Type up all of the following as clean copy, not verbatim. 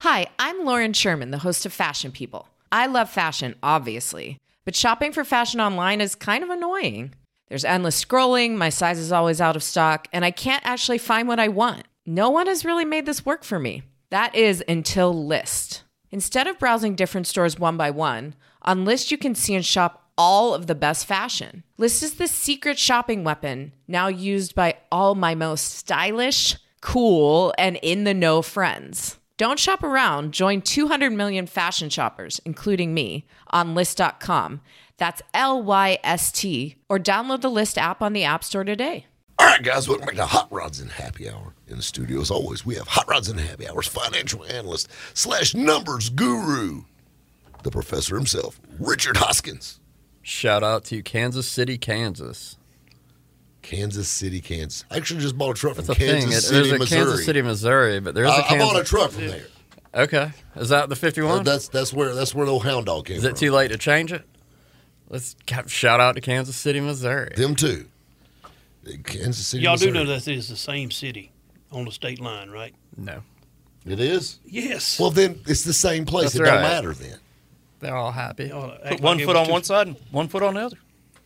Hi, I'm Lauren Sherman, the host of Fashion People. I love fashion, obviously, but shopping for fashion online is kind of annoying. There's endless scrolling, my size is always out of stock, and I can't actually find what I want. No one has really made this work for me. That is until Lyst. Instead of browsing different stores one by one, on Lyst you can see and shop all of the best fashion. Lyst is the secret shopping weapon, now used by all my most stylish, cool, and in-the-know friends. Don't shop around. Join 200 million fashion shoppers, including me, on Lyst.com. That's Lyst, or download the Lyst app on the App Store today. All right, guys, welcome back to Hot Rods and Happy Hour. In the studio, as always, we have Hot Rods and Happy Hour's financial analyst / numbers guru, the professor himself, Richard Hoskins. Shout out to Kansas City, Kansas. Kansas City, Kansas. I actually just bought a truck from That's a Kansas thing. City, There's a Missouri. Kansas City, Missouri, but there's a Kansas. I bought a truck from there. Okay, is that the 51? That's where the old hound dog came Is from. it too late to change it? Let's shout out to Kansas City, Missouri. Them too. Kansas City, Y'all Missouri. do know that it is the same city on the state line, right? No, It is? Yes. Well, then it's the same place. That's It don't right. matter then. they're all happy. Y'all act Put like one it foot was on two- one side and one foot on the other.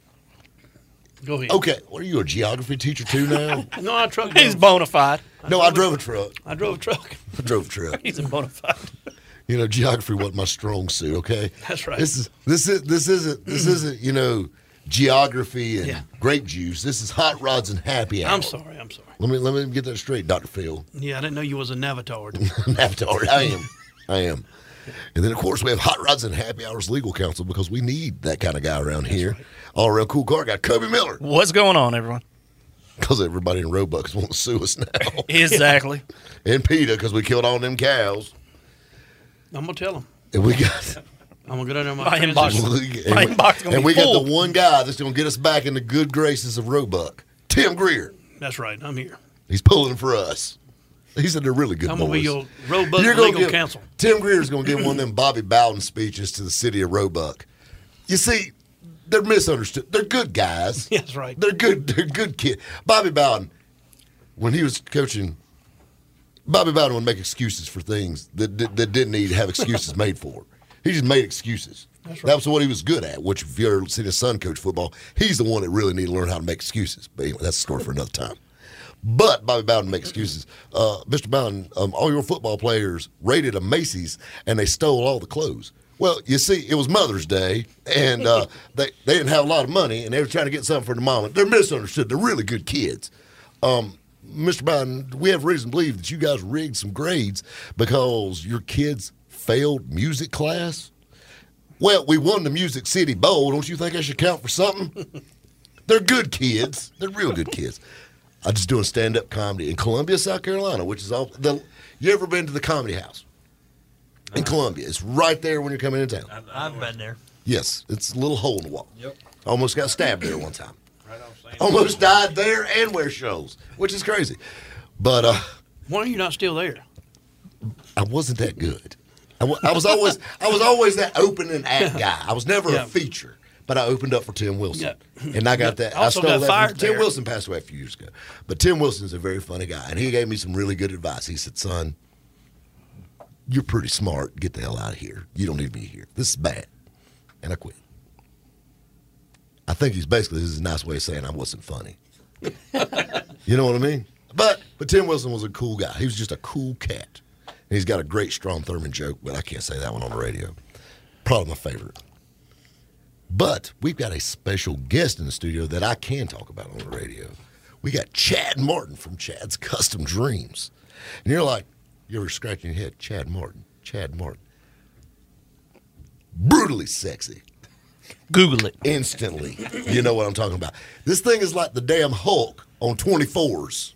Go ahead. Okay, what are you, a geography teacher too now? No, I truck. He's bona fide. No, I drove a truck. I drove a truck. I drove a truck. He's a bona fide. You know, geography wasn't my strong suit. Okay, That's right. This isn't geography and Yeah. grape juice. This is Hot Rods and Happy Hour. I'm sorry. Let me get that straight, Dr. Phil. Yeah, I didn't know you was a navigator. Navigator. I am. And then of course we have Hot Rods and Happy Hours legal counsel because we need that kind of guy around here. right. All around cool car guy, Kobe Miller. What's going on, everyone? Because everybody in Roebuck is wanting to sue us now. Exactly. And PETA because we killed all them cows. I'm gonna tell him. And we got. I'm gonna go down there. My inbox. and My inbox gonna and be we got full. the one guy that's going to get us back in the good graces of Roebuck, Tim Greer. That's right. I'm here. He's pulling for us. He said they're really good I'm boys. gonna be your Roebuck You're gonna legal give- counsel. Tim Greer's going to give one of them Bobby Bowden speeches to the city of Roebuck. You see, they're misunderstood. They're good guys. That's right. They're good. They're good kids. Bobby Bowden, when he was coaching, Bobby Bowden would make excuses for things that didn't need to have excuses made for. He just made excuses. That's right. That was what he was good at. Which, if you ever seen his son coach football, he's the one that really need to learn how to make excuses. But anyway, that's a story for another time. But Bobby Bowden makes excuses. Mr. Bowden, all your football players raided a Macy's and they stole all the clothes. Well, you see, it was Mother's Day, and they didn't have a lot of money, and they were trying to get something for the mama. They're misunderstood. They're really good kids. Mr. Bowden, we have reason to believe that you guys rigged some grades because your kids failed music class. Well, we won the Music City Bowl. Don't you think I should count for something? They're good kids. They're real good kids. I'm just doing stand-up comedy in Columbia, South Carolina, which is all. You ever been to the Comedy House in Columbia? It's right there when you're coming into town. I've been there. Yes, it's a little hole in the wall. Yep. Almost got stabbed there one time. Right off St. Almost died there and where shows, which is crazy. But Why are you not still there? I wasn't that good. I was always that opening act guy. I was never Yeah. a feature, but I opened up for Tim Wilson, Yeah. and I got that. Also I stole got that. fired From, Tim there. Wilson passed away a few years ago, but Tim Wilson's a very funny guy, and he gave me some really good advice. He said, "Son, you're pretty smart. Get the hell out of here. You don't need to be here. This is bad," and I quit. I think this is a nice way of saying I wasn't funny. You know what I mean? But Tim Wilson was a cool guy. He was just a cool cat. And he's got a great Strom Thurmond joke, but I can't say that one on the radio. Probably my favorite. But we've got a special guest in the studio that I can talk about on the radio. We got Chad Martin from Chad's Custom Dreams. And you're like, you ever scratching your head? Chad Martin. Brutally sexy. Google it. Instantly. You know what I'm talking about. This thing is like the damn Hulk on 24s,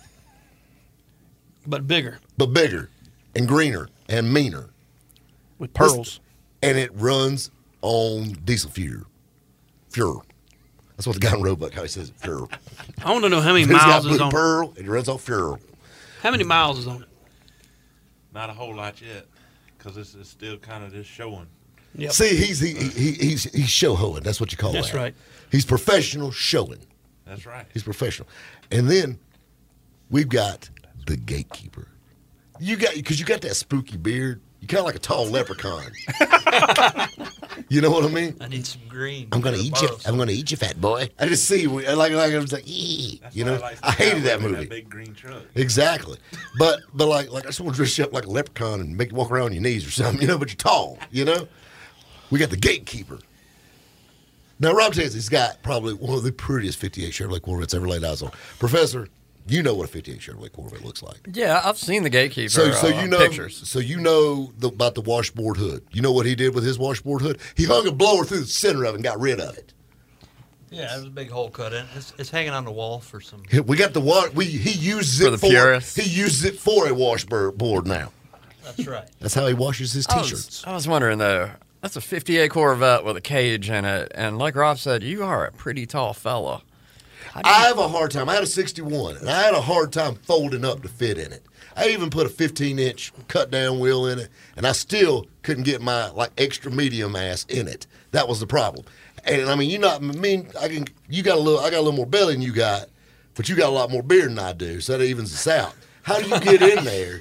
But bigger. but bigger and greener and meaner. With pearls. And it runs on diesel fuel. That's what the guy in Roebuck, how he says it, fuel. I want to know how many He's got miles is blue on it. pearl, and it runs off fuel. How many miles is on it? Not a whole lot yet, because this is still kind of just showing. Yep. See, he's show hoeing. That's what you call That's that. right. He's professional showing. That's right. He's professional. And then we've got the gatekeeper, you got that spooky beard. You kind of like a tall leprechaun. You know what I mean? I need some green. I'm gonna eat you. I'm gonna eat you, fat boy. I just see like I was like, ee. That's You why know, like I hated that cowboy in movie. big green truck. Exactly, but like I just want to dress you up like a leprechaun and make you walk around on your knees or something. You know, but you're tall. You know, we got the gatekeeper. Now Rob tells he's got probably one of the prettiest '58 Chevrolet Corvettes ever laid eyes on. Professor, you know what a '58 Chevrolet Corvette looks like. Yeah, I've seen the Gatekeeper So you know pictures. So you know about the washboard hood. You know what he did with his washboard hood? He hung a blower through the center of it and got rid of it. Yeah, there's a big hole cut in. It's hanging on the wall for some. We got the he uses For it the for purists. he uses it for a washboard now. That's right. That's how he washes his I t-shirts. I was wondering though. That's a '58 Corvette with a cage in it, and like Rob said, you are a pretty tall fella. I have a hard time. I had a 61, and I had a hard time folding up to fit in it. I even put a 15-inch cut-down wheel in it, and I still couldn't get my extra medium ass in it. That was the problem. And I mean, you got a little more belly than you got, but you got a lot more beard than I do, so that evens us out. How do you get in there?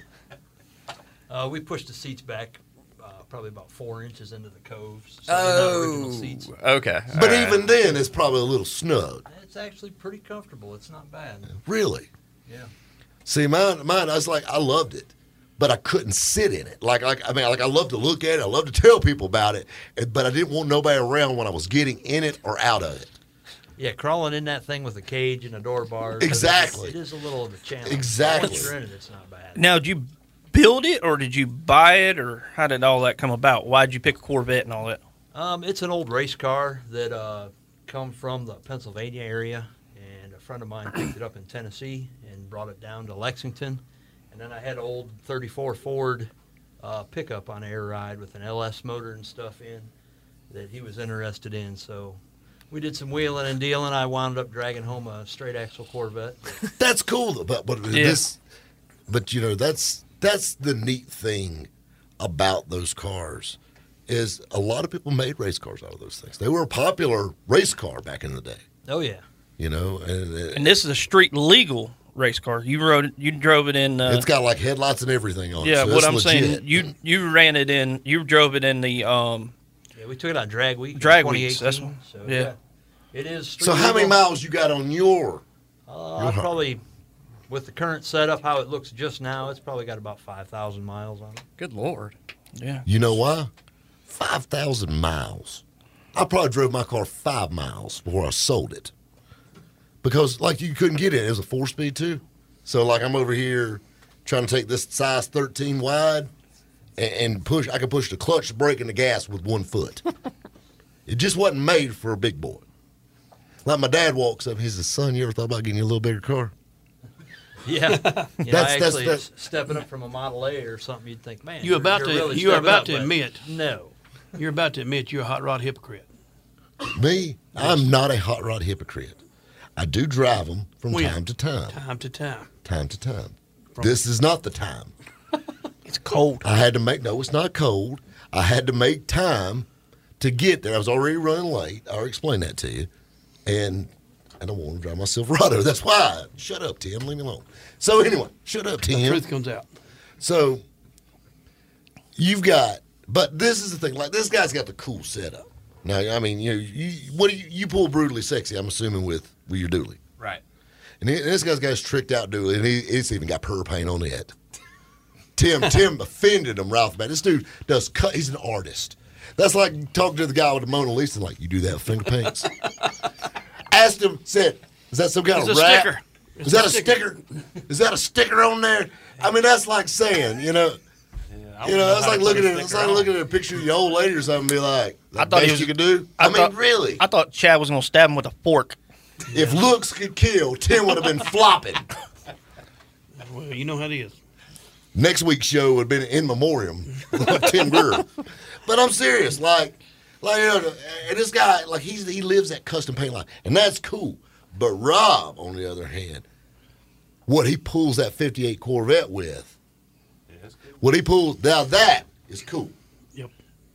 We pushed the seats back probably about 4 inches into the coves. So they're not original seats. Okay. But all right. even then, it's probably a little snug. It's actually pretty comfortable. It's not bad. Really? Yeah. See, mine, I was like, I loved it, but I couldn't sit in it. I love to look at it. I love to tell people about it, but I didn't want nobody around when I was getting in it or out of it. Yeah, crawling in that thing with a cage and a door bar. Exactly. It is a little of a challenge. Exactly. Once you're in it, it's not bad. Now, did you build it or did you buy it, or how did all that come about? Why did you pick a Corvette and all that? It's an old race car that come from the Pennsylvania area, and a friend of mine picked it up in Tennessee and brought it down to Lexington. And then I had an old 34 Ford pickup on air ride with an LS motor and stuff in that he was interested in. So we did some wheeling and dealing. I wound up dragging home a straight axle Corvette. That's cool, though, but you know, that's the neat thing about those cars is a lot of people made race cars out of those things. They were a popular race car back in the day, Oh, yeah. you know, And this is a street legal race car. You drove it in. it's got like headlights and everything on it. Yeah, so what it's I'm legit. saying, you ran it in. You drove it in the. Yeah, we took it on drag week. in Drag weeks, 2018, that's so, yeah. It is street So how many legal. miles you got on your? Probably, with the current setup, how it looks just now, it's probably got about 5,000 miles on it. Good Lord. Yeah. You know why? 5,000 miles. I probably drove my car 5 miles before I sold it. Because, you couldn't get it. It was a 4-speed, too. So, I'm over here trying to take this size 13 wide and push. I could push the clutch, the brake, and the gas with 1 foot. It just wasn't made for a big boy. Like my dad walks up, he says, "Son, you ever thought about getting you a little bigger car?" Yeah, That's- actually, stepping up from a Model A or something, you'd think, man, You are about really to stepping up, but admit no. you're about to admit you're a hot rod hypocrite. Me, I'm not a hot rod hypocrite. I do drive them from When? time to time. Time to time. Time to time. This is not the time. It's cold. I had to no, it's not cold. I had to make time to get there. I was already running late. I already explained that to you. And I don't want to drive my Silverado. That's why. Shut up, Tim. Leave me alone. So anyway, shut up, Tim. Truth comes out. So you've got, but this is the thing. This guy's got the cool setup. Now, I mean, you pull brutally sexy. I'm assuming with your dually. Right. And this guy's got his tricked out dually, and it's even got purr paint on it. Tim offended him right off the bat. This dude does cut. He's an artist. That's like talking to the guy with the Mona Lisa, you do that with finger paints. Asked him, said, "Is that some kind It's of a wrap? sticker. Is that a sticker? Is that a sticker on there?" I mean, that's like saying, that's like looking at a picture of your old lady or something, and be like, I thought best you could do. I mean, really? I thought Chad was gonna stab him with a fork. If looks could kill, Tim would have been flopping. Well, you know how it is. Next week's show would have been in memoriam of Tim Gurr. But I'm serious, and this guy, he lives that custom paint line, and that's cool. But Rob, on the other hand, what he pulls that 58 Corvette with, what he pulls, now that is cool. Yep.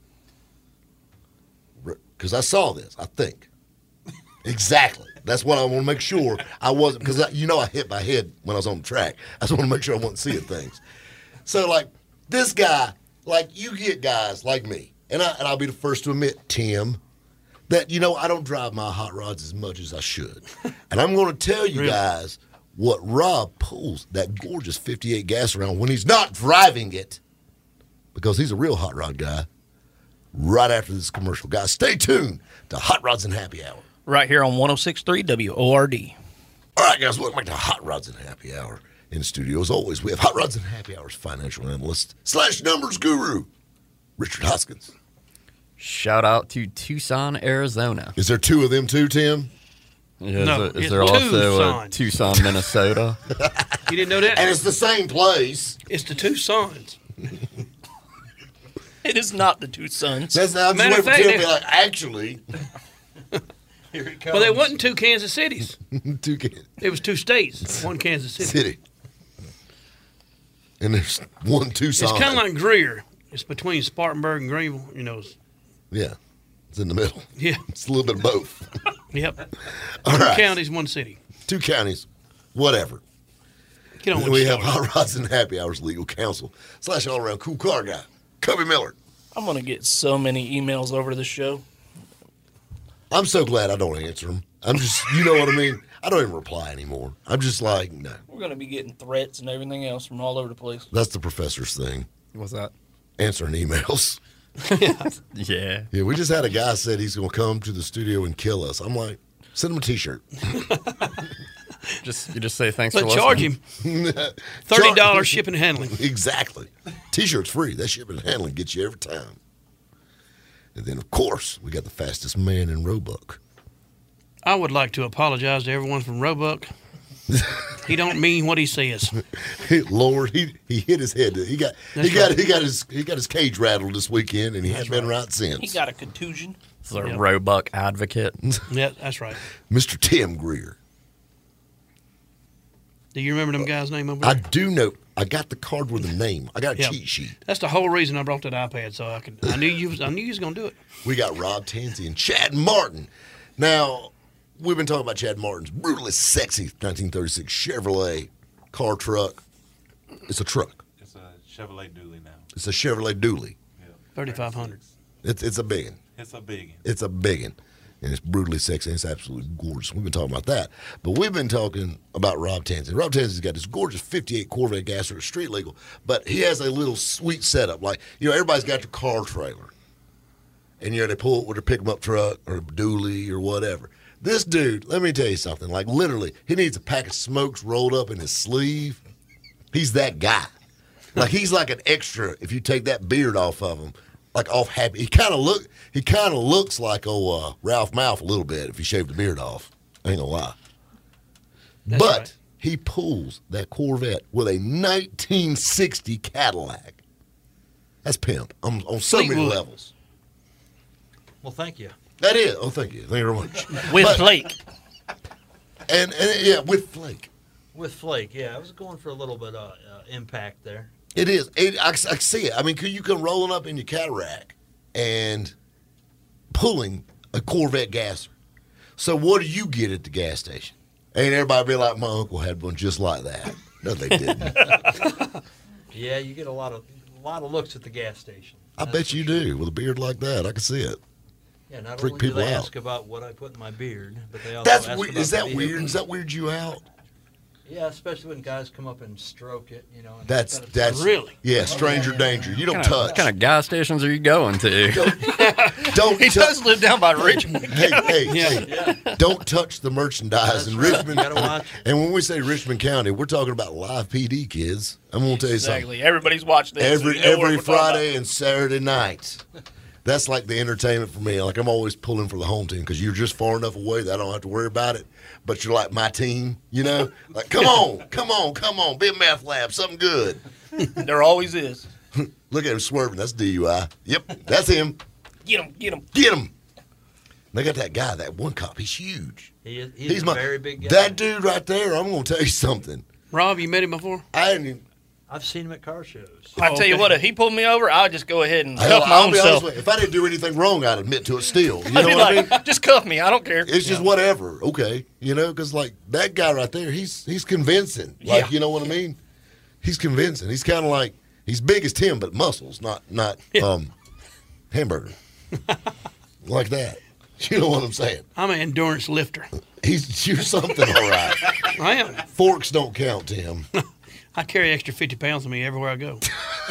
Because I saw this, I think. Exactly. That's what I want to make sure I wasn't, because I hit my head when I was on the track. I just want to make sure I wasn't seeing things. So, like, this guy, like, you get guys like me, and I'll be the first to admit, Tim, that, I don't drive my hot rods as much as I should. And I'm going to tell you guys what Rob pulls that gorgeous 58 gas around when he's not driving it, because he's a real hot rod guy, right after this commercial. Guys, stay tuned to Hot Rods and Happy Hour. Right here on 106.3 WORD. All right, guys, welcome back to Hot Rods and Happy Hour. In the studio, as always, we have Hot Rods and Happy Hour's financial analyst / numbers guru, Richard Hoskins. Shout out to Tucson, Arizona. Is there two of them too, Tim? No, Is it's there also Tucson. Tucson, Minnesota? You didn't know that? And it's the same place. It's the two sons. It is not the two sons. That's I'm Matter just of waiting for fact, Tim to be like, actually. Here it comes. Well, there wasn't two Kansas Cities. Two Kansas It was two states, one Kansas City. City. And there's one Tucson. It's kind of like Greer. It's between Spartanburg and Greenville. Yeah, it's in the middle. Yeah. It's a little bit of both. Yep. All Two right. counties, one city. Two counties, whatever. Get on And with we your have story. Hot Rods and Happy Hours legal counsel / all-around cool car guy, Cubby Miller. I'm going to get so many emails over the show. I'm so glad I don't answer them. I'm just, you know what I mean? I don't even reply anymore. I'm just like, no. We're going to be getting threats and everything else from all over the place. That's the professor's thing, What's that? answering emails. Yeah. Yeah, we just had a guy said he's going to come to the studio and kill us. I'm like, send him a T-shirt. You just say thanks But for charge listening. him $30 shipping and handling. Exactly. T-shirt's free. That shipping and handling gets you every time. And then, of course, we got the fastest man in Roebuck. I would like to apologize to everyone from Roebuck. He don't mean what he says. Lord, he hit his head. He got his cage rattled this weekend, and he hasn't been right since. He got a contusion. This is a Yep. Roebuck advocate. Yeah, that's right. Mr. Tim Greer. Do you remember them guys' name over I there? do know. I got the card with the name. I got a Yeah. cheat sheet. That's the whole reason I brought that iPad, so I knew you was gonna do it. We got Rob Tansey and Chad Martin. Now, we've been talking about Chad Martin's brutally sexy 1936 Chevrolet car truck. It's a truck. It's a Chevrolet Dually now. It's a Chevrolet Dually. 3,500. It's a big one. It's a big one. It's a big one. And it's brutally sexy. And it's absolutely gorgeous. We've been talking about that. But we've been talking about Rob Tansey. Rob Tansey's got this gorgeous 58 Corvette Gasser. It's street legal. But he has a little sweet setup. Like, everybody's got their car trailer. And, they pull it with a pick-em-up truck or a dually or whatever. This dude, let me tell you something. Like, literally, he needs a pack of smokes rolled up in his sleeve. He's that guy. Like, he's like an extra if you take that beard off of him. Like, off happy. He kind of looks like Ralph Mouth a little bit if he shaved the beard off. I ain't gonna lie. That's but right. he pulls that Corvette with a 1960 Cadillac. That's pimp on so many Fleetwood. levels. Well, thank you. That is. Oh, thank you. Thank you very much. With But- Blake. And yeah, with Flake. With Flake, yeah, I was going for a little bit of impact there. It is. I see it. I mean, you come rolling up in your Cadillac and pulling a Corvette gasser. So what do you get at the gas station? Ain't everybody be like, my uncle had one just like that. No, they didn't. Yeah, you get a lot of looks at the gas station. I That's bet for you sure. do. With a beard like that, I can see it. Yeah, not Freak only do people they out. ask about what I put in my beard, but they also That's ask weird. about Is the that vehicle. weird? Does that weird you out? Yeah, especially when guys come up and stroke it, And That's Really? yeah. Stranger danger. You don't What touch. kind of gas stations are you going to? Don't He touch. does live down by Richmond. Hey, don't touch the merchandise in right. Richmond. You gotta watch. And when we say Richmond County, we're talking about live PD, kids. I'm gonna tell you something. Exactly. Everybody's watching this. so Every you know what every we're talking about. Friday and Saturday night. That's like the entertainment for me. Like, I'm always pulling for the home team because you're just far enough away that I don't have to worry about it. But you're like my team, Like, come on, be a meth lab, something good. There always is. Look at him swerving. That's DUI. Yep, that's him. Get him. Get him. They got that guy, that one cop. He's huge. He's a very big guy. That dude right there. I'm gonna tell you something. Rob, you met him before? I didn't even. I've seen him at car shows. I tell you what, if he pulled me over, I'd just go ahead and Hell, cuff my I'll own be honest self. with you. If I didn't do anything wrong, I'd admit to it still. You know I'd be what I like, mean? just cuff me. I don't care. It's just whatever. Okay, because like that guy right there, he's convincing. Like, Yeah. you know what I mean? He's convincing. He's kind of like He's big as Tim, but muscles, not hamburger. Like that. You know what I'm saying? I'm an endurance lifter. You're something, all right. I am. Forks don't count, Tim. I carry extra 50 pounds with me everywhere I go.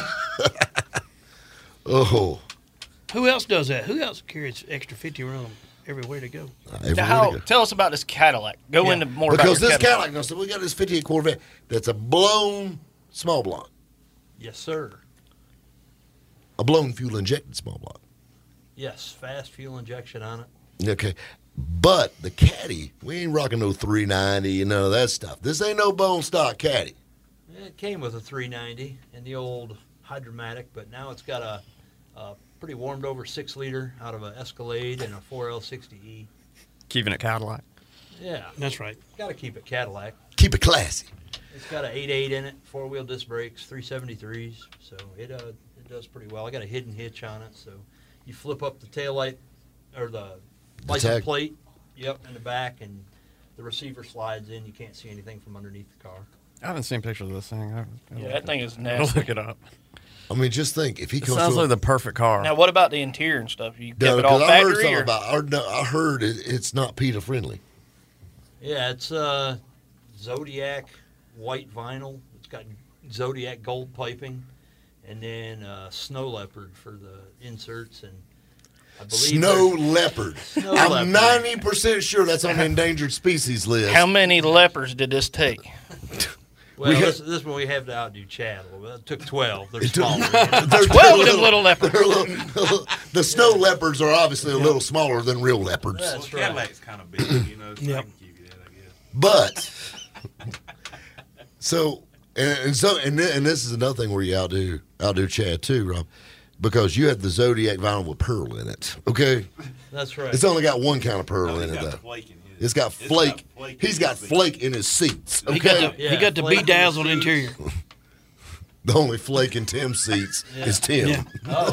Oh. Who else does that? Who else carries extra 50 around them everywhere to go? Now, tell us about this Cadillac. Go into more because about your this Cadillac. No, so we got this 58 Corvette that's a blown small block, Yes, sir. a blown fuel injected small block. Yes, fast fuel injection on it. Okay, but the Caddy, we ain't rocking no 390 and none of that stuff. This ain't no bone stock Caddy. It came with a 390 and the old Hydromatic, but now it's got a pretty warmed over 6-liter out of an Escalade and a 4L60E. Keeping it Cadillac. Yeah, That's right. got to keep it Cadillac. Keep it classy. It's got an 8.8 in it, 4-wheel disc brakes, 373s, so it does pretty well. I got a hidden hitch on it, so you flip up the taillight or the license tag. plate, yep, in the back, and the receiver slides in. You can't see anything from underneath the car. I haven't seen pictures of this thing. Yeah, that thing is I'll nasty. look it up. I mean, just think if he It comes sounds to like the perfect car. Now, what about the interior and stuff? You No, kept it all because I heard factory, something or? about. I heard it's not PETA friendly. Yeah, it's Zodiac white vinyl. It's got Zodiac gold piping, and then Snow Leopard for the inserts, and I believe Snow leopard. Snow I'm leopard. 90% sure that's on the endangered species list. How many leopards did this take? Well, We had- this one we have to outdo Chad a little bit. It took 12. They're It took- smaller. They're 12 of them little leopards. they're the snow leopards are obviously a little smaller than real leopards. That's Well, right. Cadillac's kind of big, you know, so Yep. I can give you that, I guess. But and this is another thing where you outdo Chad too, Rob, because you had the Zodiac vinyl with pearl in it. Okay, That's right. it's only got one kind of pearl No, in he's it got though. flake in his. It's got flake. He's got seat. flake in his seats. He got Okay, the, Yeah, he got the flake in the bedazzled seats. interior. the only flake in Tim's seats is Tim. Yeah. Oh,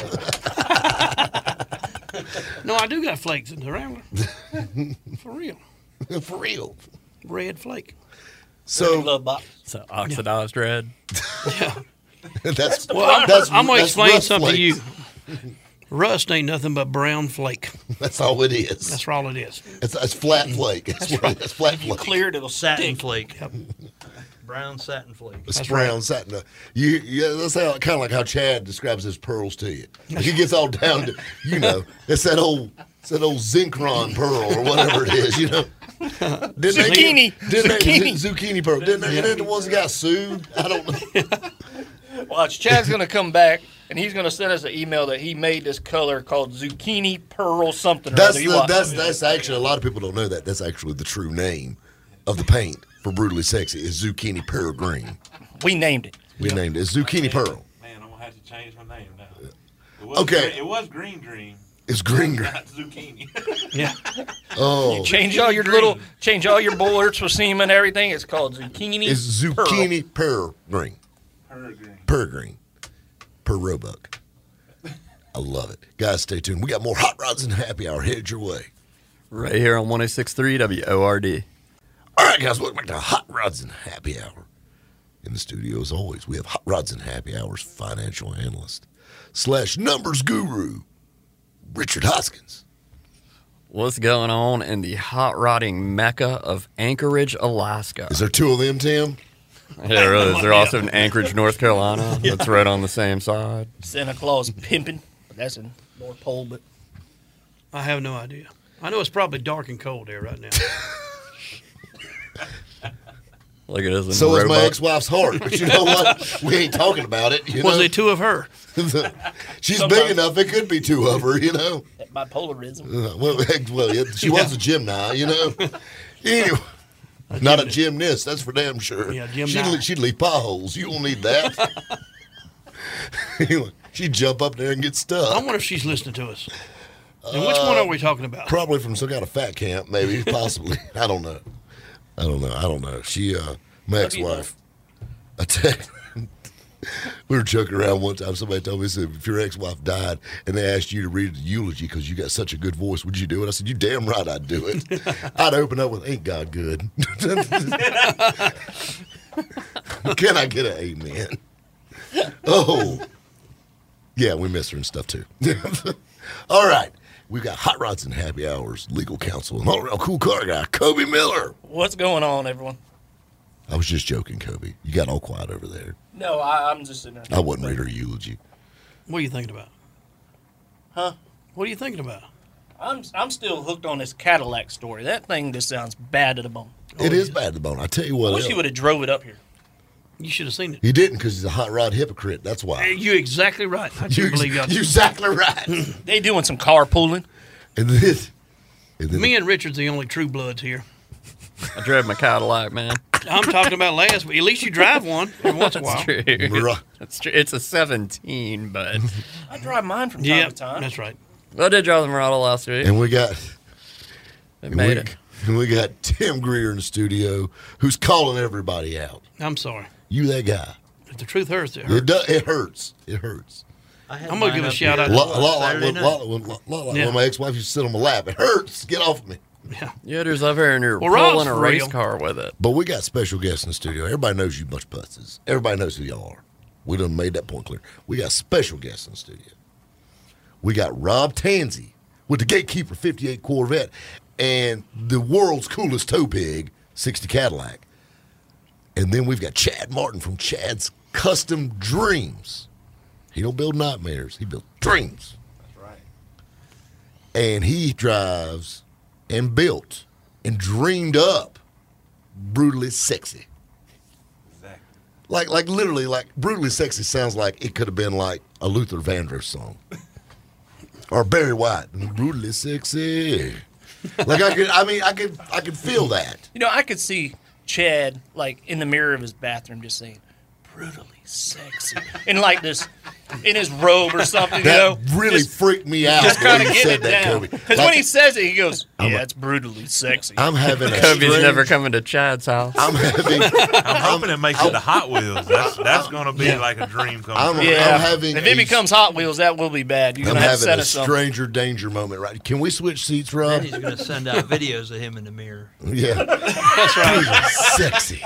No, I do got flakes in the Rambler. For real. For real. Red flake. So Glove box. It's oxidized red. Yeah. that's Well, that's I'm going to that's explain rough something to you. flakes. Rust ain't nothing but brown flake. That's all it is. That's all it is. It's flat flake. It's flat flake. Cleared, it'll satin stink. flake. Yep. Brown satin flake. It's That's brown satin. That's how kind of like how Chad describes his pearls to you. Like he gets all down to, it's that old Zincron pearl or whatever it is, Zucchini. Zucchini pearl. Didn't they the ones that got sued? I don't know. Watch, Chad's going to come back, and he's going to send us an email that he made this color called zucchini pearl something or other. You watch. That's actually, a lot of people don't know that. That's actually the true name of the paint for Brutally Sexy is Zucchini Pearl Green. We named it. We named it Zucchini Pearl. Man, I'm gonna have to change my name now. It was Okay. Green, it was green. It's green. Not zucchini. Yeah. Oh, Change all your bullets for seam and everything. It's called zucchini. it's Zucchini Pearl Green. Green. Per green. Per Roebuck. I love it. Guys, stay tuned. We got more Hot Rods and Happy Hour headed your way. Right here on 106.3 WORD. All right, guys, welcome back to Hot Rods and Happy Hour. In the studio, as always, we have Hot Rods and Happy Hour's financial analyst / numbers guru, Richard Hoskins. What's going on in the hot rodding mecca of Anchorage, Alaska? Is there two of them, Tim? Yeah, there is. They're also in Anchorage, North Carolina. That's right on the same side. Santa Claus pimping. That's in North Pole, but I have no idea. I know it's probably dark and cold there right now. Like it is in So is my Roebuck. ex-wife's heart. But you know what? We ain't talking about it. Was there two of her? She's Sometimes. big enough. It could be two of her, that bipolarism. Well, yeah, she was a gym now, Anyway, not a gymnast. That's for damn sure. Yeah, gymnast. She'd leave potholes. You don't need that. Anyway, she'd jump up there and get I stuck. wonder if she's listening to us. And which one are we talking about? Probably from some kind of fat camp, maybe, possibly. I don't know. She, my ex-wife, we were joking around one time. Somebody told me, said, if your ex-wife died and they asked you to read the eulogy because you got such a good voice, would you do it? I said, you damn right I'd do it. I'd open up with, ain't God good? Can I get an amen? Oh. Yeah, we miss her and stuff, too. All right. We've got Hot Rods and Happy Hours, legal counsel, and all-around cool car guy, Kobe Miller. What's going on, everyone? I was just joking, Kobe. You got all quiet over there. No, I'm just sitting there. I wasn't reading her eulogy. What are you thinking about? Huh? What are you thinking about? I'm still hooked on this Cadillac story. That thing just sounds bad to the bone. It is bad to the bone. I tell you what. I wish he would have drove it up here. You should have seen it. He didn't because he's a hot rod hypocrite. That's why. You're exactly right. I can't believe y'all. You're exactly right. They doing some carpooling. And then Me and Richard's the only true bloods here. I drove my Cadillac, man. I'm talking about last week. At least you drive one every once in a while. True. That's true. It's a 17, but I drive mine from time to time. That's right. I did drive the Murata last week. And we got It made it. And we got Tim Greer in the studio who's calling everybody out. I'm sorry. You that guy. If the truth hurts, it It, hurts. It hurts. It hurts. I'm going to give a shout out A to lot like Yeah. when my ex-wife used to sit on my lap. It hurts. Get off of me. Yeah, there's up here and you're Well, Rob's pulling a for race real. car with it. But we got special guests in the studio. Everybody knows you bunch of putzes. Everybody knows who y'all are. We done made that point clear. We got special guests in the studio. We got Rob Tansey with the Gatekeeper 58 Corvette and the world's coolest tow pig, 60 Cadillac. And then we've got Chad Martin from Chad's Custom Dreams. He don't build nightmares. He builds dreams. That's right. And he drives and built and dreamed up Brutally Sexy. Exactly. Like literally, like Brutally Sexy sounds like it could have been like a Luther Vandross song. Or Barry White. Brutally Sexy. Like I could feel that. You know, I could see Chad like in the mirror of his bathroom just saying, "Brutally sexy," in like this, in his robe or something. That you know, really freaked me out. just the way kind of you getting said it that, down. Kobe. Because Like, when he says it, he goes, I'm "Yeah, a- it's brutally sexy." I'm having a Kobe's strange- never coming to Chad's house. I'm having. I'm hoping it makes it to Hot Wheels. That's going to be like a dream come I'm, true. Yeah, I'm having. if it becomes Hot Wheels, that will be bad. You're I'm gonna have to having set a us something. stranger danger moment. Right? Can we switch seats, Rob? Then he's going to send out videos of him in the mirror. Yeah. That's right. Sexy.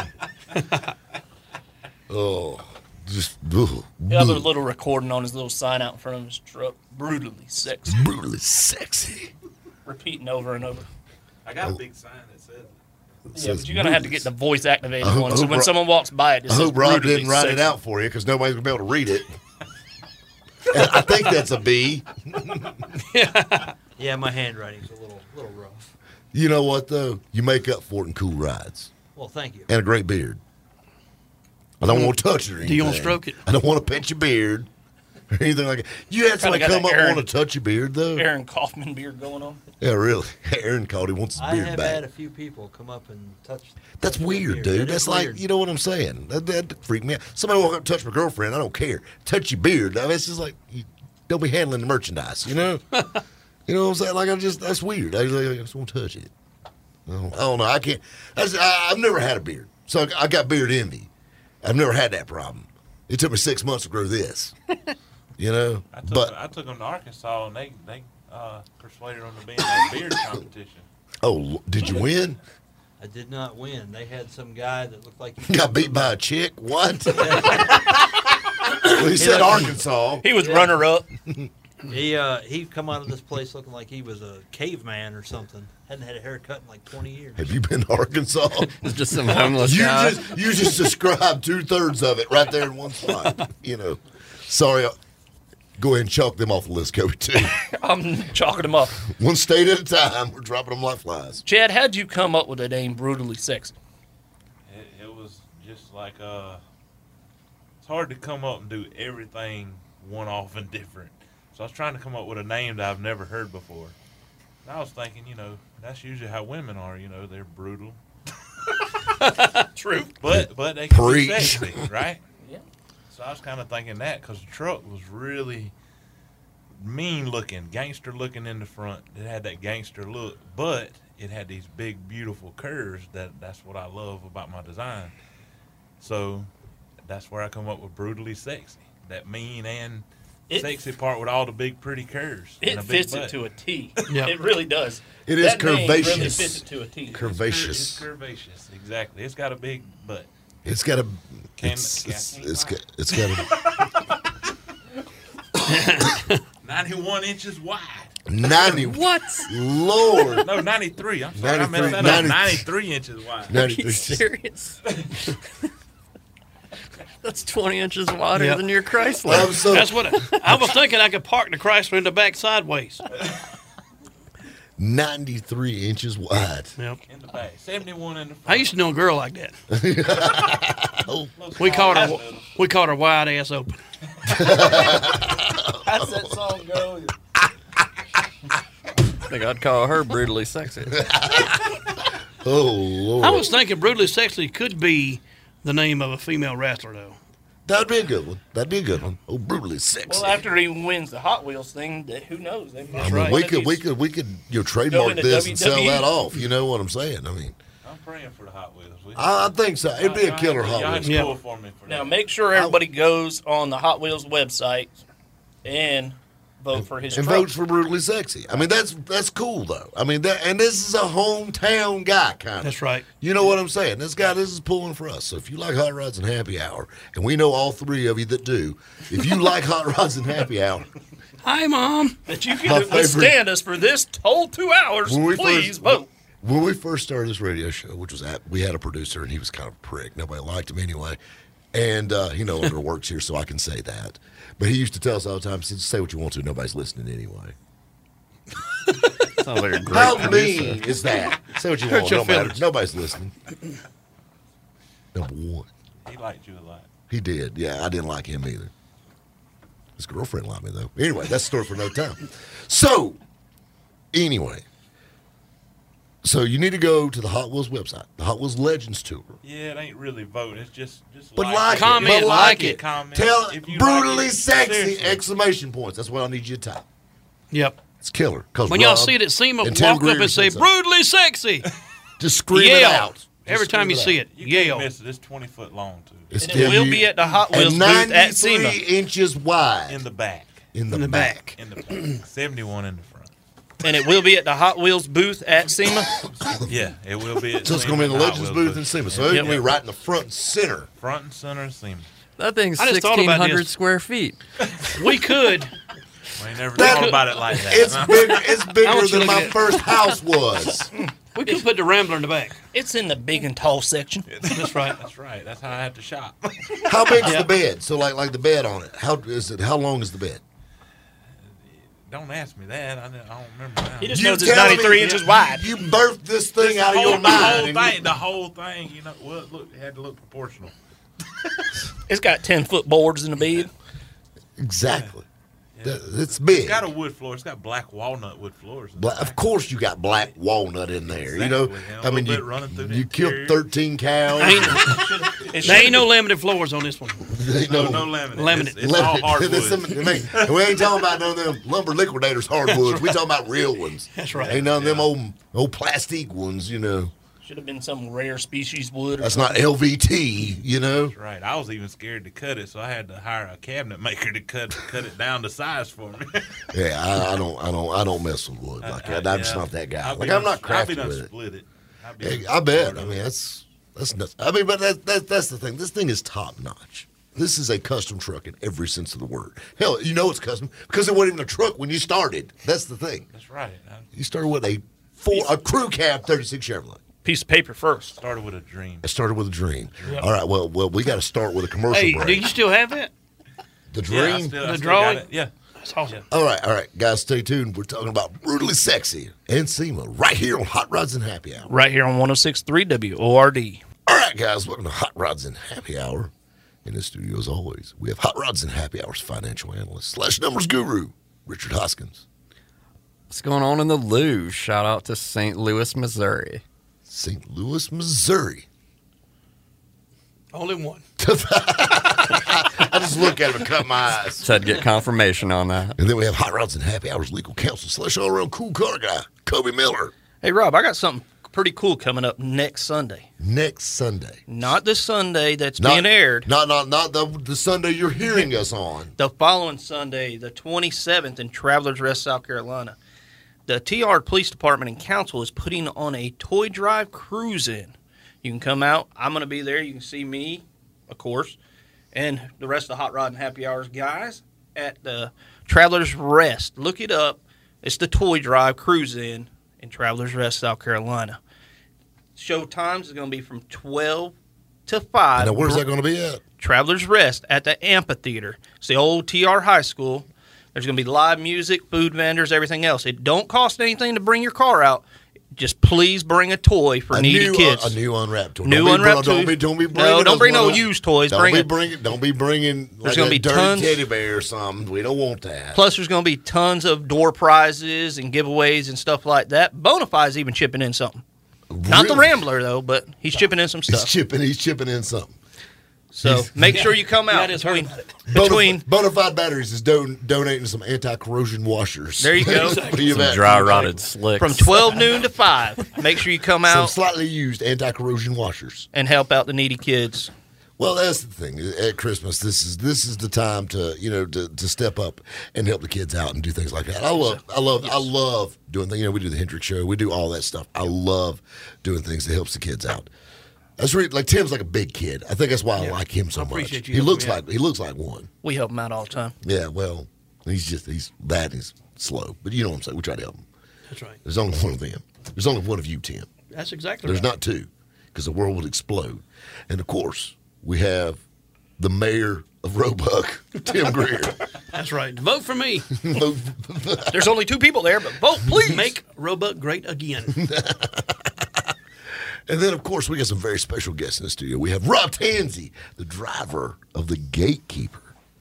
Oh, just He'll have a little recording on his little sign out in front of his truck. Brutally sexy. brutally sexy. Repeating over and over. I got a big sign that says it. Yeah, Says but you're gonna have to brutally get the voice activated I hope- one. I So hope when Rob- someone walks by it, I just says hope Rob brutally didn't write it sexy. out for you because nobody's gonna be able to read it. And I think that's a B. Yeah, my handwriting's a little rough. You know what though? You make up for it in cool rides Well, thank you. and a great beard. I don't want to touch it or anything. Do you want to stroke it? I don't want to pet your beard or anything like that. You had somebody got come that up and Aaron- want to touch your beard though? Aaron Kaufman beard going on. Yeah, really. Aaron called. He wants his I beard have back. had a few people come up and touch. That's my weird, beard. dude. That That's is like, weird. you know what I'm saying? That freaked me out. Somebody walk up and touch my girlfriend. I don't care. Touch your beard. I mean, it's just like, you don't be handling the merchandise, you know? You know what I'm saying? Like, that's weird. I just want to touch it. I don't know. I can't. I've never had a beard. So I got beard envy. I've never had that problem. It took me 6 months to grow this. You know? I took them to Arkansas and they persuaded them to be in that beard competition. Oh, did you win? I did not win. They had some guy that looked like he Got beat by a chick? What? Well, he said Arkansas. He was runner up. He come out of this place looking like he was a caveman or something. Hadn't had a haircut in like 20 years. Have you been to Arkansas? It's just some homeless guy. You just described 2/3 of it right there in one spot. You know. Sorry. Go ahead and chalk them off the list, Kobe, too. I'm chalking them up. One state at a time. We're dropping them like flies. Chad, how'd you come up with the name Brutally Sexy? It was just like it's hard to come up and do everything one off and different. So I was trying to come up with a name that I've never heard before. And I was thinking, that's usually how women are. They're brutal, True. but they can be Preach. sexy, right? Yeah. So I was kind of thinking that because the truck was really mean looking, gangster looking in the front. It had that gangster look, but it had these big, beautiful curves. That's what I love about my design. So that's where I come up with Brutally Sexy. That mean and sexy part with all the big, pretty curves. It and a big fits butt. it to a T. Yep. It really does. It is That name really curvaceous. fits it to a T. Curvaceous. It's curvaceous, exactly. It's got a big butt. It's got a. Can't- It's got a 91 inches wide. 90. What? Lord. No, 93. I'm sorry, I messed that 93. up. 93 inches wide. Are you serious? That's 20 inches wider Yep. than your Chrysler. That's what I was thinking. I could park the Chrysler in the back sideways. 93 inches wide. Yep. In the back. 71 in the front. I used to know a girl like that. Oh, We called her wide ass open. How's that song go? I think I'd call her brutally sexy. oh Lord. I was thinking brutally sexy could be the name of a female wrestler, though. That'd be a good one. That'd be a good one. Oh, brutally sexy. Well, after he wins the Hot Wheels thing, who knows? They might I mean, right. we could trademark into this and sell WWE. that off. You know what I'm saying? I mean, I'm praying for the Hot Wheels. I think so. It'd be a killer Y'all Hot have Wheels. to Yeah. pull for me for Now that. make sure everybody goes on the Hot Wheels website and vote for his And truck. votes for brutally sexy. I mean, that's cool though. I mean, and this is a hometown guy kind of. That's right. You know what I'm saying? This is pulling for us. So if you like Hot Rods and Happy Hour, and we know all three of you that do, if you like Hot Rods and Happy Hour, Hi, Mom. That you My can favorite- withstand us for this whole 2 hours, When we please first- vote. when we first started this radio show, which was we had a producer and he was kind of a prick. Nobody liked him anyway. And he no longer works here, so I can say that. But he used to tell us all the time, "Just say what you want to, nobody's listening anyway." Sounds like a great How producer. mean is that? Say what you Hurt want, your don't matter. feelings. Nobody's listening. Number one. He liked you a lot. He did. Yeah, I didn't like him either. His girlfriend liked me, though. Anyway, that's a story for another time. So, anyway. So, you need to go to the Hot Wheels website, the Hot Wheels Legends Tour. Yeah, it ain't really vote. It's just But like Comment, it. But like like it. it. Comment. Tell If you brutally like it, sexy! seriously. Exclamation points. That's what I need you to type. Yep. It's killer. When y'all see it at SEMA, and Tim walk up Greer and say, said so. brutally sexy. Just scream it Yell. out. Just Every time you scream see out. it, You can't yell. miss it. It's 20 foot long, too. It's And it will be at the Hot Wheels and booth at 93 SEMA. inches wide In the back. in the back. In the back. 71 in the front. And it will be at the Hot Wheels booth at SEMA. Yeah, it will be at So it's going to be in the Hot Legends Wheels booth in SEMA. So it's going to be right in the front and center. Front and center SEMA. That thing's I just thought about 1,600 this. square feet. We could. We ain't never That- thought about it like that. It's bigger. It's bigger want you than to my look at- first house was. We could put the Rambler in the back. It's in the big and tall section. That's right. That's right. That's how I have to shop. How big's the bed? So like the bed on it. How is it? How long is the bed? Don't ask me that. I don't remember now. He just You knows it's telling 93 me inches wide. You birthed this thing out of your the mind. whole and thing. The whole thing. You know, well, look, it had to look proportional. It's got 10-foot boards in the bed. Exactly. It's big. It's got a wood floor. It's got black walnut wood floors. in the Of back. course, you got black walnut in there. You know, Exactly, yeah, a I mean, little bit running through the you killed interior. 13 cows. There ain't no laminate floors on this one. No laminate. Laminate. It's all hardwood. And we ain't talking about none of them lumber liquidators hardwoods. We talking about real ones. That's right. Ain't none of them old plastic ones. You know, Should have been some rare species wood. Or that's not LVT. You know. That's right. I was even scared to cut it, so I had to hire a cabinet maker to cut it down to size for me. Yeah, I don't mess with wood like that. I'm just not that guy. I'll Like be I'm not I'll be crafty done with it. split it. I'll be Hey, done I bet. split I it. mean, that's nuts. I mean, but that's the thing. This thing is top notch. This is a custom truck in every sense of the word. Hell, you know it's custom because it wasn't even a truck when you started. That's the thing. That's right. I You started with a crew cab 36 Chevrolet. piece of paper first. started with a dream. It started with a dream. All right. Well, we got to start with a commercial Hey, break. do you still have that? The Yeah, I dream. still The got drawing? it. Yeah. That's awesome. All right, guys, stay tuned. We're talking about Brutally Sexy and SEMA right here on Hot Rods and Happy Hour. Right here on 106.3 WORD. All right, guys, welcome to Hot Rods and Happy Hour. In the studio, as always, we have Hot Rods and Happy Hour's financial analyst / numbers guru, Richard Hoskins. What's going on in the Lou? Shout out to St. Louis, Missouri. St. Louis, Missouri. Only one. I just look at him and cut my eyes. Just had to get confirmation on that. And then we have Hot Rods and Happy Hour's legal counsel / all-around cool car guy, Kobe Miller. Hey, Rob, I got something pretty cool coming up next Sunday. Next Sunday. Not this Sunday that's being aired. Not the Sunday you're hearing us on. The following Sunday, the 27th, in Travelers Rest, South Carolina. The TR Police Department and Council is putting on a toy drive cruise-in. You can come out. I'm going to be there. You can see me, of course, and the rest of the Hot Rod and Happy Hours guys at the Travelers Rest. Look it up. It's the Toy Drive Cruise-In Travelers Rest, South Carolina. Show times is going to be from 12 to 5. Now, where's that going to be at? Travelers Rest at the amphitheater. It's the old TR High School. There's going to be live music, food vendors, everything else. It don't cost anything to bring your car out. Just please bring a toy for needy kids. A new unwrapped toy. New unwrapped toy. Don't be bringing. No, don't bring no used toys. Don't be bringing. There's going to be tons. Teddy bear or something. We don't want that. Plus, there's going to be tons of door prizes and giveaways and stuff like that. Bonafide's even chipping in something. Really? Not the Rambler though, but he's chipping in some stuff. He's chipping in something. So make sure you come out between Bonafide Batteries is donating some anti-corrosion washers. There you go. Some dry rotted slicks. From 12 noon to 5. Make sure you come out. Some slightly used anti-corrosion washers. And help out the needy kids. Well, that's the thing. At Christmas, this is the time to to step up and help the kids out and do things like that. I love doing things. We do the Hendrix Show. We do all that stuff. I love doing things that helps the kids out. That's really, like, Tim's like a big kid. I think that's why I like him so much. He looks like one. We help him out all the time. Yeah, well, he's bad and he's slow. But you know what I'm saying. We try to help him. That's right. There's only one of them. There's only one of you, Tim. That's exactly There's right. not two, because the world would explode. And, of course, we have the mayor of Roebuck, Tim Greer. That's right. Vote for me. There's only 2 people there, but vote, please. Make Roebuck great again. And then, of course, we got some very special guests in the studio. We have Rob Tansey, the driver of the Gatekeeper.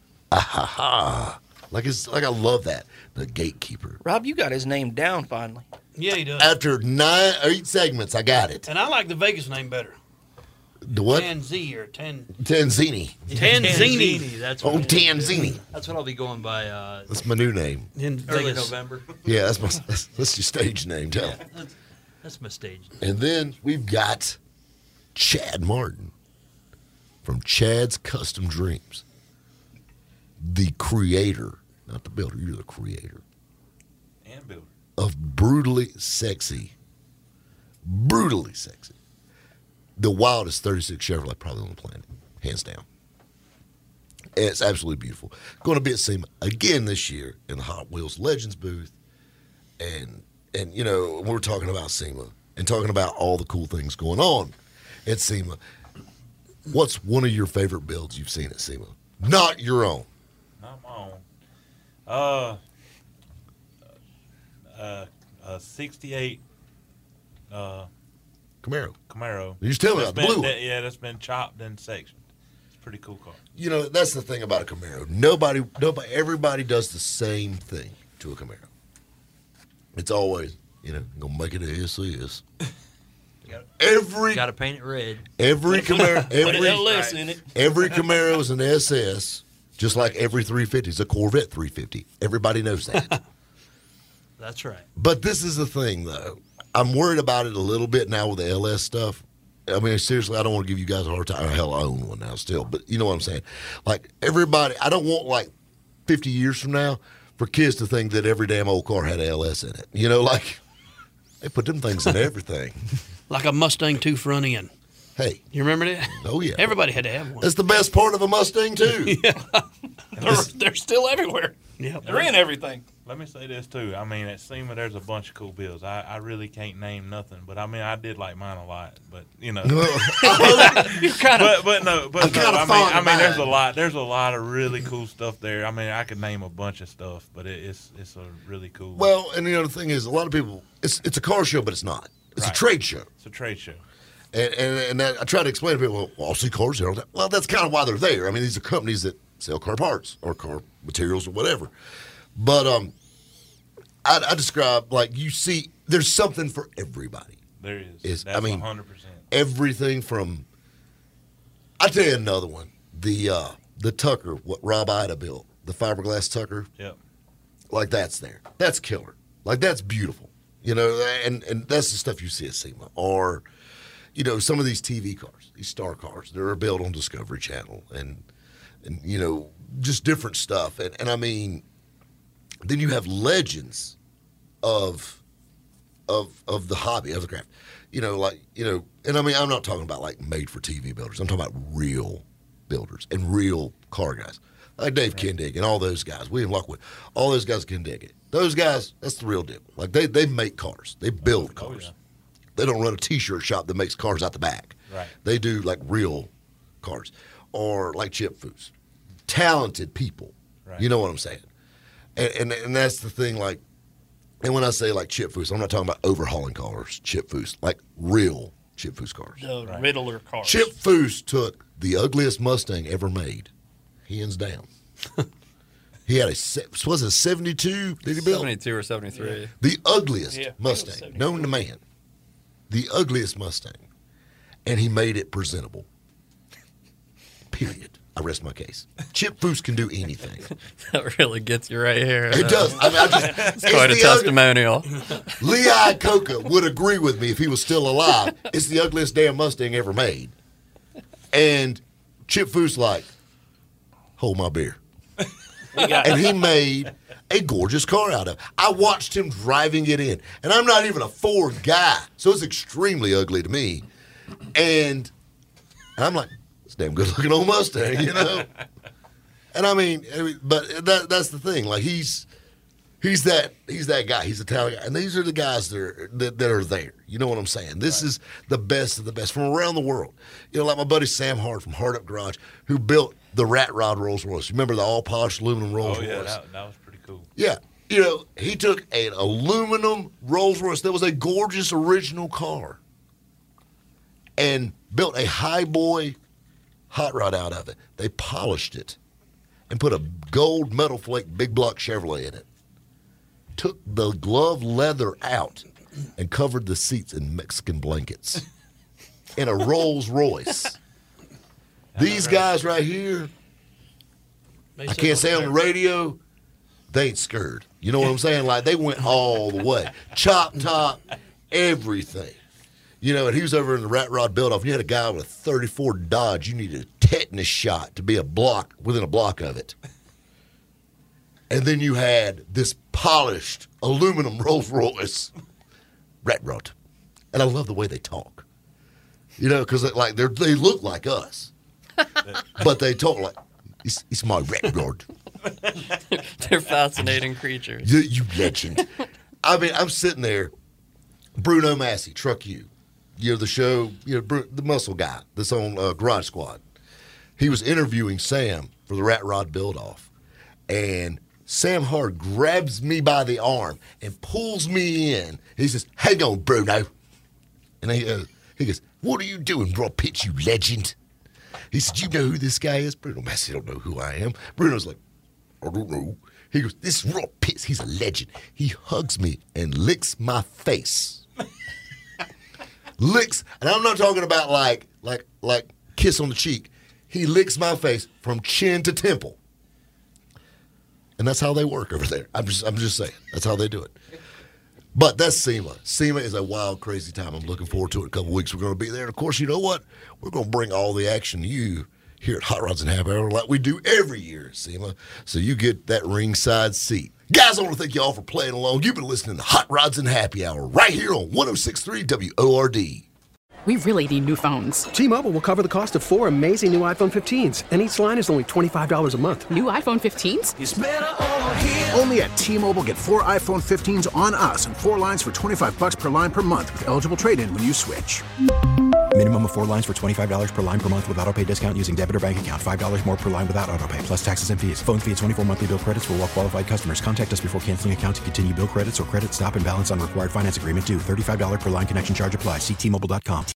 Like I love that, the Gatekeeper. Rob, you got his name down finally. Yeah, he does. After 8 segments, I got it. And I like the Vegas name better. The what? Tanzini or Tanzini. Tanzini. That's Oh, what Tanzini. That's what I'll be going by That's my new name. in early Vegas. November. Yeah, that's your stage name. Tell 'em. That's my stage name. And then we've got Chad Martin from Chad's Custom Dreams. The creator, not the builder, you're the creator And builder. of Brutally Sexy. The wildest 36 Chevrolet probably on the planet, hands down. And it's absolutely beautiful. Going to be at SEMA again this year in the Hot Wheels Legends booth. And we're talking about SEMA and talking about all the cool things going on at SEMA. What's one of your favorite builds you've seen at SEMA? Not your own. Not my own. 68 Camaro. You just tell me about the blue one. That's been chopped and sectioned. It's a pretty cool car. That's the thing about a Camaro. Everybody does the same thing to a Camaro. It's always, gonna make it a SES. Got to paint it red. Every Camaro, Put an LS in it. every Camaro is an SS, just like every 350 is a Corvette 350. Everybody knows that. That's right. But this is the thing, though. I'm worried about it a little bit now with the LS stuff. I mean, seriously, I don't want to give you guys a hard time. Hell, I own one now still. But you know what I'm saying? Like, everybody, I don't want, 50 years from now for kids to think that every damn old car had an LS in it. They put them things in everything. Like a Mustang 2 front end. Hey. You remember that? Oh, yeah. Everybody had to have one. That's the best part of a Mustang, too. They're still everywhere. Yep. They're in everything. Let me say this, too. I mean, at SEMA, there's a bunch of cool builds. I really can't name nothing, but, I mean, I did like mine a lot. But, You kind of. But no. kinda I mean, there's a lot of really cool stuff there. I mean, I could name a bunch of stuff, but it's a really cool. Well, and the other thing is, a lot of people, it's a car show, but it's not. It's a trade show. It's a trade show. And that, I try to explain to people, well, I'll see cars there. Well, that's kind of why they're there. I mean, these are companies that sell car parts or car materials or whatever. But I describe, you see, there's something for everybody. There is. That's 100%. Everything from, I'll tell you another one. The Tucker, what Rob Ida built, the fiberglass Tucker. Yep. That's there. That's killer. That's beautiful. And that's the stuff you see at SEMA. Or, some of these TV cars, these star cars, they're built on Discovery Channel and just different stuff. And I mean, then you have legends of of the hobby, of the craft. And I mean, I'm not talking about like made for TV builders. I'm talking about real builders and real car guys. Like Dave Kindig and all those guys, William Lockwood, all those guys can dig it. Those guys, that's the real deal. Like they make cars. They build cars. Yeah. They don't run a T-shirt shop that makes cars out the back. Right. They do like real cars. Or like Chip Foose. Talented people. Right. You know what I'm saying? And that's the thing, like, and when I say like Chip Foose, I'm not talking about overhauling cars, Chip Foose, like real Chip Foose cars. The Riddler cars. Chip Foose took the ugliest Mustang ever made, hands down. He had was it a 72 did he build? 72 or 73. Yeah. The ugliest Mustang known to man. The ugliest Mustang. And he made it presentable. Period. I rest my case. Chip Foose can do anything. That really gets you right here. It does. I mean, it's quite a testimonial. Lee Iacocca would agree with me if he was still alive. It's the ugliest damn Mustang ever made. And Chip Foose like, hold my beer. And he made a gorgeous car out of it. I watched him driving it in. And I'm not even a Ford guy, so it's extremely ugly to me. And I'm like, it's a damn good-looking old Mustang, you know? And I mean, but that's the thing. Like, he's that guy. He's a talent guy. And these are the guys that are there. You know what I'm saying? This is the best of the best from around the world. You know, like my buddy Sam Hart from Hard Up Garage, who built the Rat Rod Rolls Royce. Remember the all-polished aluminum Rolls Royce? Oh, yeah, that was pretty cool. Yeah. You know, he took an aluminum Rolls Royce that was a gorgeous original car and built a Highboy hot rod out of it. They polished it and put a gold metal flake big block Chevrolet in it. Took the glove leather out and covered the seats in Mexican blankets in a Rolls Royce. These guys right here, I can't say on the radio, they ain't scared. You know what I'm saying? Like, they went all the way. Chop top, everything. You know, and he was over in the Rat Rod build-off. You had a guy with a 34 Dodge. You needed a tetanus shot to be within a block of it. And then you had this polished aluminum Rolls Royce Rat Rod. And I love the way they talk. You know, because like they look like us. But they talk like, it's my Rat Rod. They're fascinating creatures. You legend. I mean, I'm sitting there, Bruno Massey, Truck U. You know, the show, you know, the muscle guy that's on Garage Squad. He was interviewing Sam for the Rat Rod build-off. And Sam Hart grabs me by the arm and pulls me in. He says, hang on, Bruno. And he goes, what are you doing, Rob Pitts, you legend? He said, you know who this guy is? Bruno Massey don't know who I am. Bruno's like, I don't know. He goes, this is Rob Pitts. He's a legend. He hugs me and licks my face. Licks, and I'm not talking about like kiss on the cheek. He licks my face from chin to temple. And that's how they work over there. I'm just saying. That's how they do it. But that's SEMA. SEMA is a wild, crazy time. I'm looking forward to it. In a couple weeks, we're going to be there. And, of course, you know what? We're going to bring all the action to you here at Hot Rods and Happy Hour like we do every year at SEMA. So you get that ringside seat. Guys, I want to thank you all for playing along. You've been listening to Hot Rods and Happy Hour right here on 106.3 WORD. We really need new phones. T-Mobile will cover the cost of 4 amazing new iPhone 15s, and each line is only $25 a month. New iPhone 15s? It's better over here. Only at T-Mobile, get 4 iPhone 15s on us and 4 lines for $25 per line per month with eligible trade-in when you switch. Minimum of 4 lines for $25 per line per month with autopay discount using debit or bank account. $5 more per line without autopay, plus taxes and fees. Phone fee at 24 monthly bill credits for well-qualified customers. Contact us before canceling account to continue bill credits or credit stop and balance on required finance agreement due. $35 per line connection charge applies. See T-Mobile.com.